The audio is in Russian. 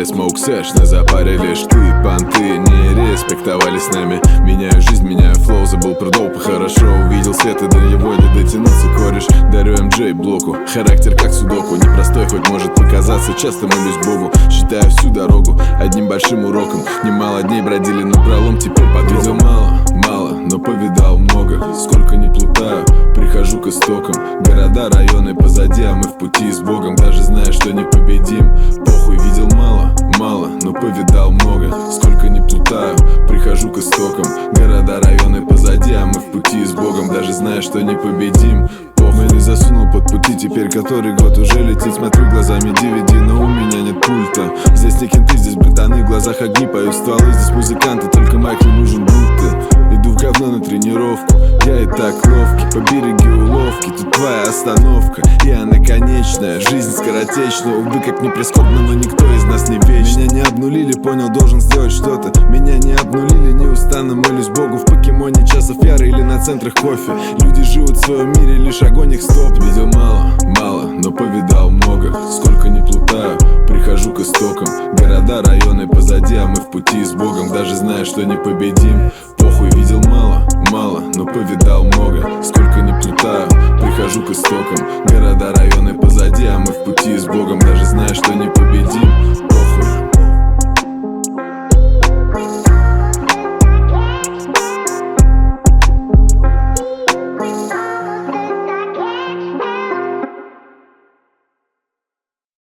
smoke sesh, на запаре лишь ты. Понты не респектовали с нами. Меняю жизнь, меняю флоу, забыл про доп, хорошо увидел свет, и до него не дотянуться, кореш. Дарю MJ блоку, характер как судоку. Непростой, хоть может показаться, часто молюсь Богу. Считаю всю дорогу одним большим уроком. Немало дней бродили на пролом, теперь подвидел мало, но повидал много. Сколько не плутаю, прихожу к истокам. Города, районы позади, а мы в пути с Богом. Даже зная, что не победим, похуй, видел мало, но повидал много. Сколько не плутаю, прихожу к истокам. Города, районы позади, а мы в пути с Богом. Даже зная, что не победим, не засунул под пути, теперь который год уже летит. Смотрю глазами DVD, но у меня нет пульта. Здесь не кенты, здесь братаны, в глазах огни, поют стволы. Здесь музыканты, только майк не нужен будто. Иду в говно на тренировку, я и так ловкий. По береге уловки, тут твоя остановка. И она конечная, жизнь скоротечная. Увы, как не прискорбно, но никто из нас не вечный. Меня не обнулили, понял, должен сделать что-то. Меня не обнулили, неустанно молюсь Богу. В покемоне часов яры или на центрах кофе. Люди живут в своем мире, лишь огонь их стоп. Видел мало, но повидал много. Сколько не плутаю, прихожу к истокам. Города, районы позади, а мы в пути с Богом. Даже зная, что не победим, похуй, видел мало, но повидал много. Сколько не плутаю, прихожу к истокам. Города, районы позади, а мы в пути с Богом. Даже зная, что не победим.